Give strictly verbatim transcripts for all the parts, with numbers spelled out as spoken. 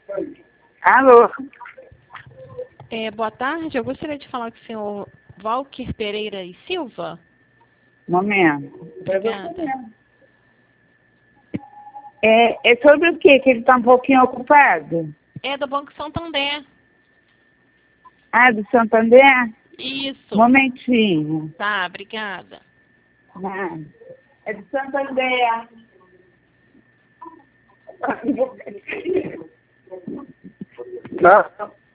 Alô? É, boa tarde, eu gostaria de falar com o senhor Valquer Pereira e Silva. Momento. Obrigada. É, é sobre o quê? Que ele está um pouquinho ocupado? É do Banco Santander. Ah, do Santander? Isso. Momentinho. Tá, obrigada. Ah, é do Santander. Tá.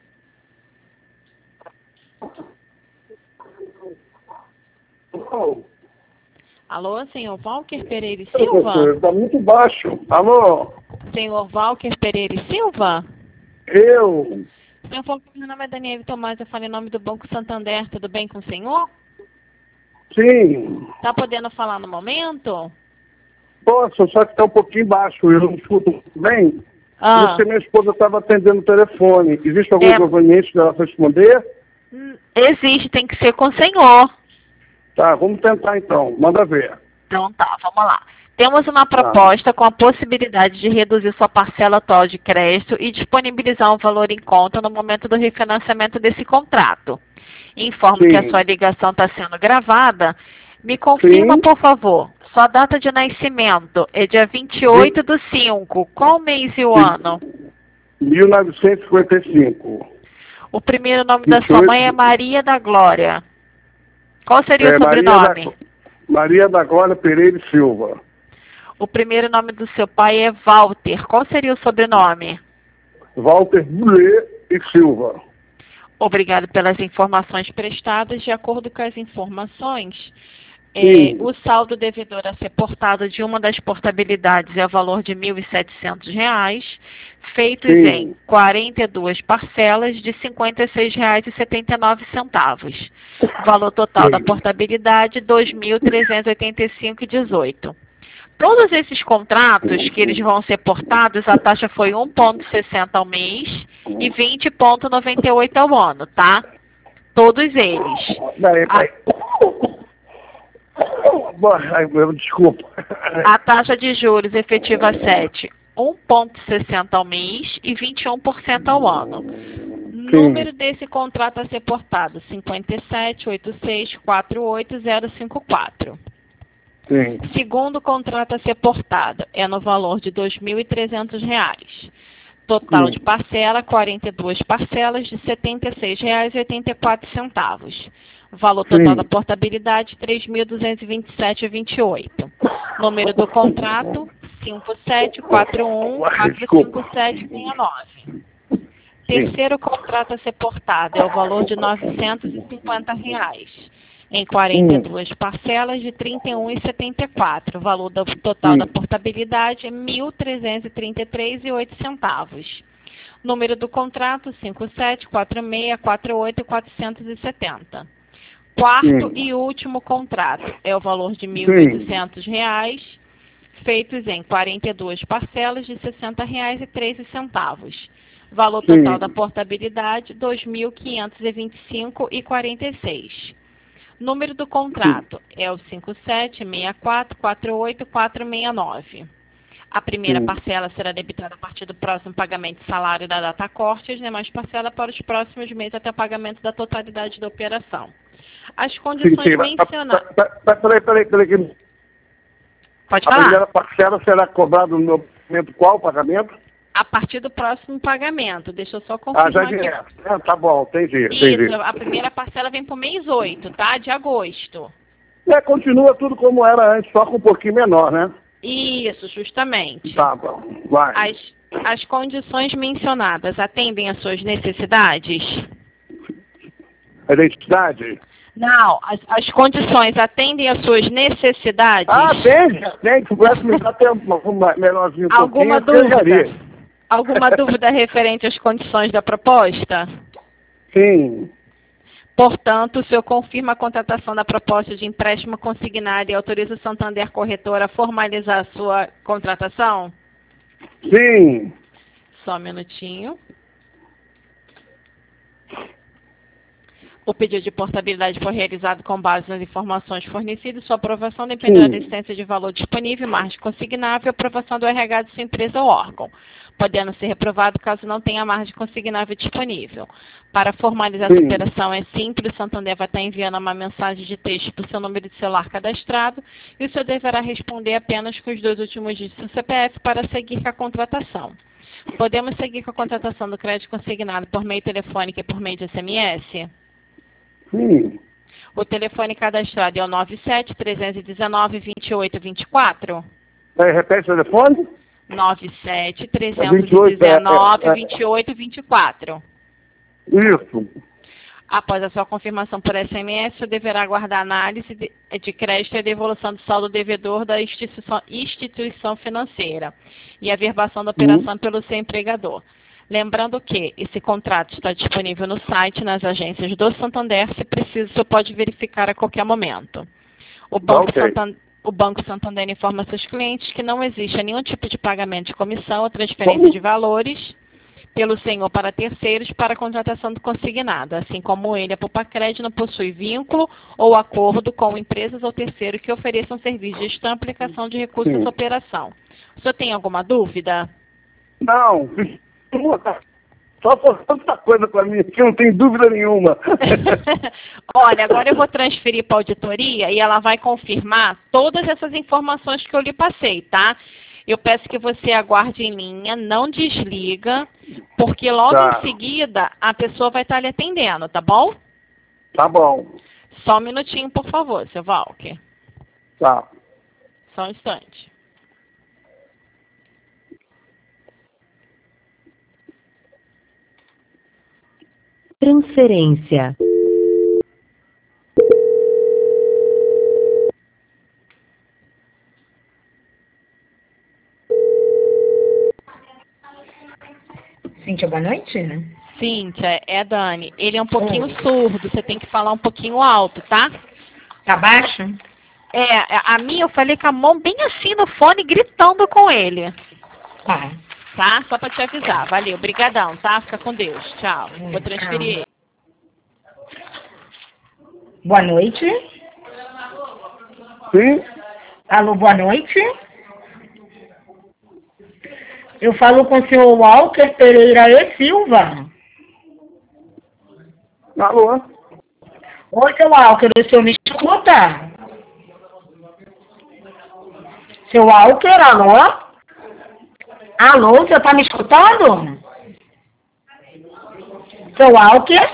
Alô? Alô, senhor Valquer Pereira e Silva? Está muito baixo. Alô? Senhor Valquer Pereira e Silva? Eu? Senhor Valquer, meu nome é Daniela Tomás, eu falo em nome do Banco Santander, tudo bem com o senhor? Sim. Tá podendo falar no momento? Posso, só que está um pouquinho baixo. Eu não escuto muito bem. Ah. Por isso que minha esposa estava atendendo o telefone. Existe algum É. inconveniente dela responder? Hum, Existe, tem que ser com o senhor. Tá, vamos tentar então. Manda ver. Então tá, vamos lá. Temos uma proposta com a possibilidade de reduzir sua parcela atual de crédito e disponibilizar um valor em conta no momento do refinanciamento desse contrato. Informo Sim. que a sua ligação está sendo gravada. Me confirma, Sim. por favor, sua data de nascimento é dia vinte e oito do cinco. Qual o mês e o Sim. ano? mil novecentos e cinquenta e cinco. O primeiro nome da sua vinte e oito. mãe é Maria da Glória. Qual seria É, o sobrenome? Maria da, Maria da Glória Pereira e Silva. O primeiro nome do seu pai é Walter. Qual seria o sobrenome? Walter Boulet e Silva. Obrigado pelas informações prestadas. De acordo com as informações, é, Sim. o saldo devedor a ser portado de uma das portabilidades é o valor de mil e setecentos reais, feitos Sim. em quarenta e duas parcelas de cinquenta e seis reais e setenta e nove centavos. Valor total Sim. da portabilidade, dois mil trezentos e oitenta e cinco reais e dezoito centavos. Todos esses contratos que eles vão ser portados, a taxa foi um vírgula sessenta ao mês e vinte vírgula noventa e oito ao ano, tá? Todos eles. Peraí, A, peraí. Ai, meu, desculpa. a taxa de juros efetiva sete, um vírgula sessenta ao mês e vinte e um por cento ao ano. Número desse contrato a ser portado, cinquenta e sete, oitenta e seis, quarenta e oito, zero cinco quatro. Sim. Segundo contrato a ser portado é no valor de dois mil e trezentos reais. Total Sim. de parcela, quarenta e duas parcelas de setenta e seis reais e oitenta e quatro centavos. Valor total Sim. da portabilidade, três mil duzentos e vinte e sete reais e vinte e oito centavos. Número do contrato, cinco sete quatro um, quatro cinco sete seis nove. Terceiro contrato a ser portado é o valor de novecentos e cinquenta reais. Em quarenta e duas parcelas de trinta e um reais e setenta e quatro. O valor do total Sim. da portabilidade é mil trezentos e trinta e três reais e oito centavos. Número do contrato, cinco sete quatro seis quatro oito quatrocentos e setenta. Quarto Sim. e último contrato é o valor de mil e oitocentos reais, feitos em quarenta e duas parcelas de sessenta reais e treze centavos. Valor Sim. total da portabilidade, dois mil quinhentos e vinte e cinco reais e quarenta e seis. Número do contrato é o cinco sete seis quatro quatro oito quatro seis nove. A primeira Sim. parcela será debitada a partir do próximo pagamento de salário da data corte e as demais parcelas para os próximos meses até o pagamento da totalidade da operação. As Sim, condições sim. mencionadas... Peraí, peraí, peraí. Pode A falar? primeira parcela será cobrada no meu pagamento. Qual pagamento? A partir do próximo pagamento. Deixa eu só Ah, confirmar já aqui. direto. Ah, tá bom, entendi, Isso, entendi. a primeira parcela vem para o mês oito, tá? De agosto. É, continua tudo como era antes, só com um pouquinho menor, né? Isso, justamente. Tá bom, vai. As, as condições mencionadas atendem às suas necessidades? A identidade? Não, as, as condições atendem às suas necessidades? Ah, tem, tem. Se pudesse me dar tempo uma, melhorzinho um Alguma pouquinho, eu dúvida? pegaria. Alguma dúvida referente às condições da proposta? Sim, Portanto, o senhor confirma a contratação da proposta de empréstimo consignado e autoriza o Santander Corretora a formalizar a sua contratação? sim. Só um minutinho. O pedido de portabilidade foi realizado com base nas informações fornecidas. Sua aprovação dependerá Sim. da existência de valor disponível, margem consignável e aprovação do R H de sua empresa ou órgão. podendo ser reprovado caso não tenha margem consignável disponível. Para formalizar Sim. essa operação é simples, o Santander vai estar enviando uma mensagem de texto para o seu número de celular cadastrado e o senhor deverá responder apenas com os dois últimos dígitos do C P F para seguir com a contratação. Podemos seguir com a contratação do crédito consignado por meio telefônico e por meio de S M S? Sim. O telefone cadastrado é o nove sete, três um nove, dois oito dois quatro. É, repete o telefone? nove sete, três um vinte e oito, nove, é, é, dois oito dois quatro. Isso. Após a sua confirmação por S M S, você deverá aguardar análise de, de crédito e a devolução do saldo devedor da instituição, instituição financeira e a averbação da operação uhum. pelo seu empregador. Lembrando que esse contrato está disponível no site, nas agências do Santander. Se preciso, você pode verificar a qualquer momento. O Banco, okay. Santander, o Banco Santander informa seus clientes que não existe nenhum tipo de pagamento de comissão ou transferência Como? de valores pelo senhor para terceiros para a contratação do consignado, assim como ele, a Poupa-Crédito, não possui vínculo ou acordo com empresas ou terceiros que ofereçam serviço de gestão e aplicação de recursos nessa operação. O senhor tem alguma dúvida? Não, só por tanta coisa para mim que não tem dúvida nenhuma. Olha, agora eu vou transferir para a auditoria e ela vai confirmar todas essas informações que eu lhe passei, tá? Eu peço que você aguarde em linha, não desliga, porque logo tá. em seguida a pessoa vai estar lhe atendendo, tá bom? Tá bom. Só um minutinho, por favor, seu Walker. Tá. Só um instante. Transferência. Cíntia, boa noite. Cíntia, é a Dani. Ele é um pouquinho hum. surdo, você tem que falar um pouquinho alto, tá? Tá baixo? É, a minha eu falei com a mão bem assim no fone, gritando com ele. Tá. Tá? Só pra te avisar. Valeu, obrigadão, tá? Fica com Deus. Tchau. Hum, Vou transferir. Tchau. Boa noite. Sim? Alô, boa noite. Eu falo com o senhor Walker Pereira e Silva. Alô? Oi, seu Walker, o senhor me escuta? Seu Walker, alô? Alô, o senhor tá me escutando? Seu Walker?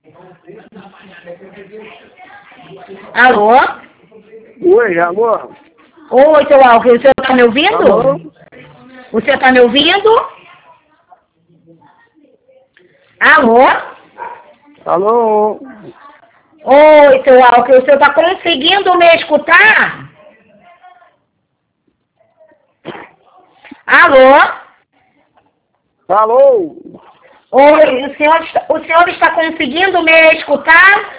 Alô? Oi, alô? Oi, seu Walker, o senhor tá me ouvindo? Alô? O senhor tá me ouvindo? Alô? Alô? Oi, seu Walker, o senhor tá conseguindo me escutar? Alô? Alô? Oi, o senhor, está, o senhor está conseguindo me escutar?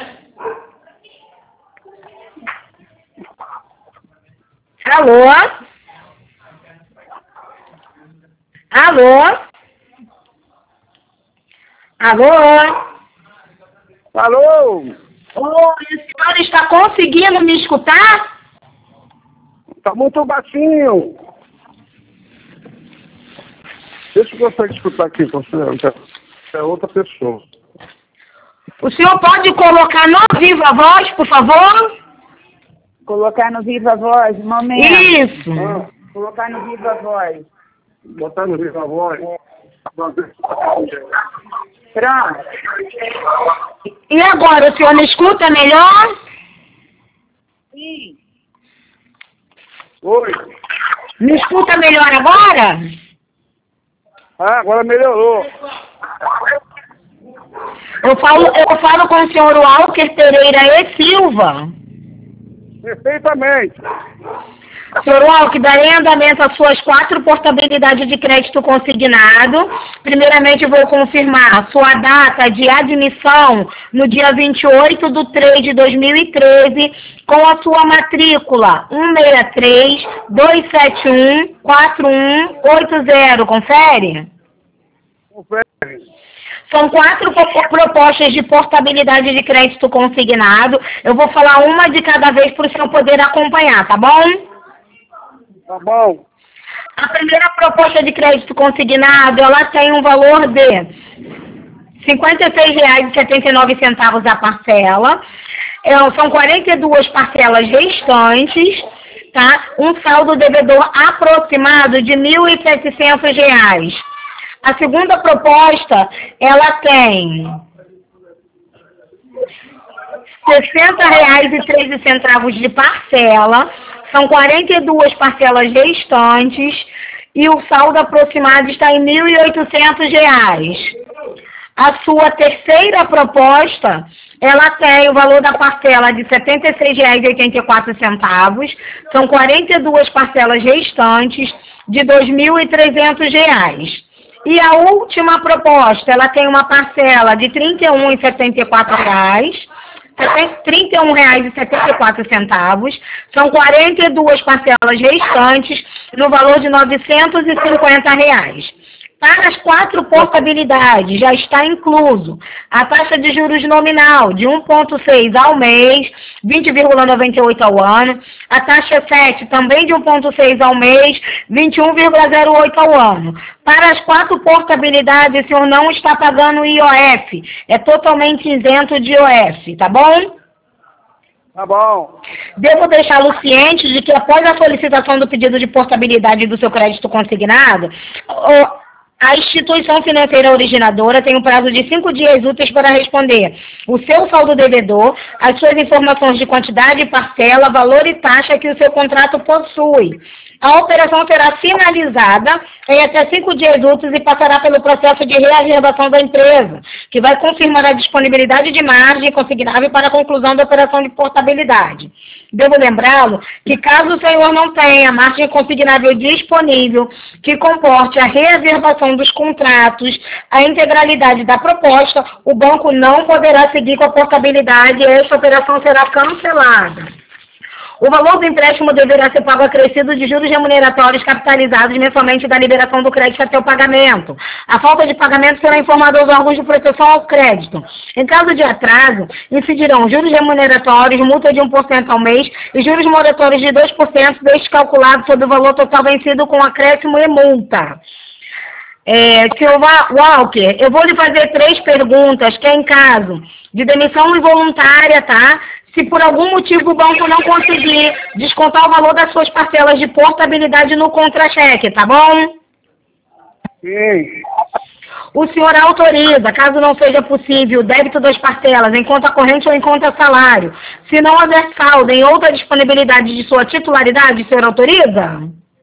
Alô? Alô? Alô? Alô? Oi, o senhor está conseguindo me escutar? Tá muito baixinho. Deixa eu conseguir escutar aqui, conselheiro. É outra pessoa. O senhor pode colocar no Viva Voz, por favor? Colocar no Viva Voz, um momento. Isso. Ah, Colocar no Viva Voz. botar no Viva Voz. É. Pronto. E agora, o senhor me escuta melhor? Sim. Oi. Me escuta melhor agora? Ah, agora melhorou. Eu falo, eu falo com o senhor Walker Pereira e Silva. Perfeitamente. senhor Walker, darei andamento às suas quatro portabilidades de crédito consignado. Primeiramente, vou confirmar sua data de admissão no dia vinte e oito de três de dois mil e treze, com a sua matrícula um seis três, dois sete um, quatro um oito zero. Confere? Confere. São quatro propostas de portabilidade de crédito consignado. Eu vou falar uma de cada vez para o senhor poder acompanhar, tá bom? Tá bom. A primeira proposta de crédito consignado, ela tem um valor de cinquenta e seis reais e setenta e nove centavos a parcela. É, são quarenta e duas parcelas restantes, tá? Um saldo devedor aproximado de mil e setecentos reais. A segunda proposta, ela tem sessenta reais e treze centavos de parcela, são quarenta e duas parcelas restantes e o saldo aproximado está em mil e oitocentos reais. A sua terceira proposta, ela tem o valor da parcela de setenta e seis reais e oitenta e quatro centavos, são quarenta e duas parcelas restantes de dois mil e trezentos reais. E a última proposta, ela tem uma parcela de trinta e um reais e setenta e quatro reais, trinta e um reais e setenta e quatro centavos, são quarenta e duas parcelas restantes no valor de novecentos e cinquenta reais. Para as quatro portabilidades já está incluso a taxa de juros nominal de um vírgula seis ao mês, vinte vírgula noventa e oito ao ano, a taxa sete também de um vírgula seis ao mês, vinte e um vírgula zero oito ao ano. Para as quatro portabilidades, o senhor não está pagando I O F, é totalmente isento de I O F, tá bom? Tá bom. Devo deixá-lo ciente de que após a solicitação do pedido de portabilidade do seu crédito consignado, o a instituição financeira originadora tem um prazo de cinco dias úteis para responder o seu saldo devedor, as suas informações de quantidade, parcela, valor e taxa que o seu contrato possui. A operação será finalizada em até cinco dias úteis e passará pelo processo de reaverbação da empresa, que vai confirmar a disponibilidade de margem consignável para a conclusão da operação de portabilidade. Devo lembrá-lo que, caso o senhor não tenha margem consignável disponível que comporte a reaverbação dos contratos, a integralidade da proposta, o banco não poderá seguir com a portabilidade e esta operação será cancelada. O valor do empréstimo deverá ser pago acrescido de juros remuneratórios capitalizados mensalmente da liberação do crédito até o pagamento. A falta de pagamento será informada aos órgãos de proteção ao crédito. Em caso de atraso, incidirão juros remuneratórios, multa de um por cento ao mês e juros moratórios de dois por cento, deste calculado sobre o valor total vencido com acréscimo e multa. É, senhor Walker, eu vou lhe fazer três perguntas, que é em caso de demissão involuntária, tá? Se por algum motivo o banco não conseguir descontar o valor das suas parcelas de portabilidade no contra-cheque, tá bom? Sim. O senhor autoriza, caso não seja possível, o débito das parcelas em conta corrente ou em conta salário. Se não houver saldo em outra disponibilidade de sua titularidade, o senhor autoriza?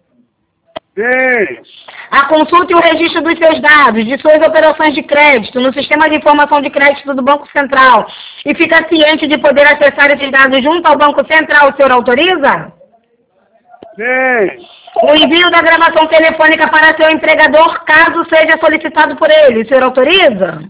Sim. A consulta e o registro dos seus dados, de suas operações de crédito, no sistema de informação de crédito do Banco Central e fica ciente de poder acessar esses dados junto ao Banco Central, o senhor autoriza? Sim. O envio da gravação telefônica para seu empregador, caso seja solicitado por ele, o senhor autoriza?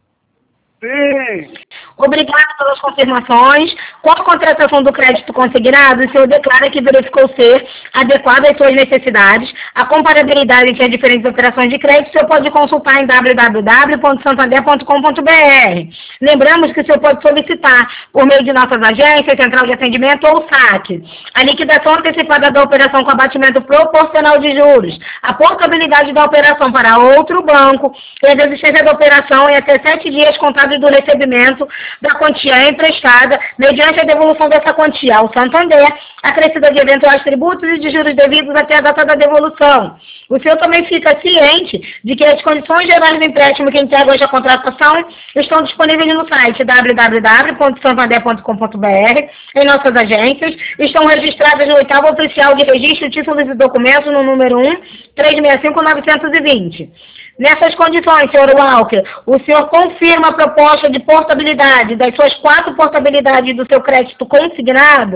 Sim. Obrigado pelas confirmações. Com a contratação do crédito consignado, o senhor declara que verificou ser adequado às suas necessidades. A comparabilidade entre as diferentes operações de crédito, o senhor pode consultar em w w w ponto santander ponto com ponto b r. Lembramos que o senhor pode solicitar, por meio de nossas agências, central de atendimento ou saque, a liquidação antecipada da operação com abatimento proporcional de juros, a portabilidade da operação para outro banco e a desistência da operação em até sete dias contados do recebimento da quantia emprestada, mediante a devolução dessa quantia ao Santander, acrescida de eventuais tributos e de juros devidos até a data da devolução. O senhor também fica ciente de que as condições gerais do empréstimo que integram esta contratação estão disponíveis no site w w w ponto santander ponto com ponto b r, em nossas agências, estão registradas no oitavo oficial de registro, títulos e documentos no número um, trezentos e sessenta e cinco, novecentos e vinte. Nessas condições, senhor Walker, o senhor confirma a proposta de portabilidade das suas quatro portabilidades do seu crédito consignado?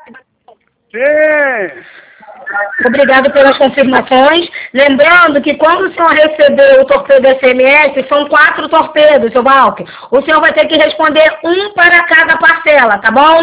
Sim. Obrigado pelas confirmações. Lembrando que quando o senhor receber o torpedo S M S, são quatro torpedos, senhor Walker. O senhor vai ter que responder um para cada parcela, tá bom?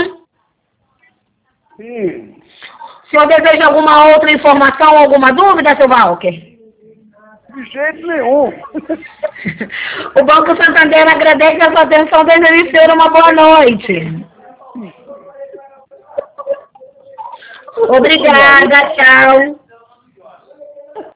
Sim. O senhor deseja alguma outra informação, alguma dúvida, senhor Walker? De jeito nenhum. O Banco Santander agradece a sua atenção, desejando ser uma boa noite. Obrigada, tchau.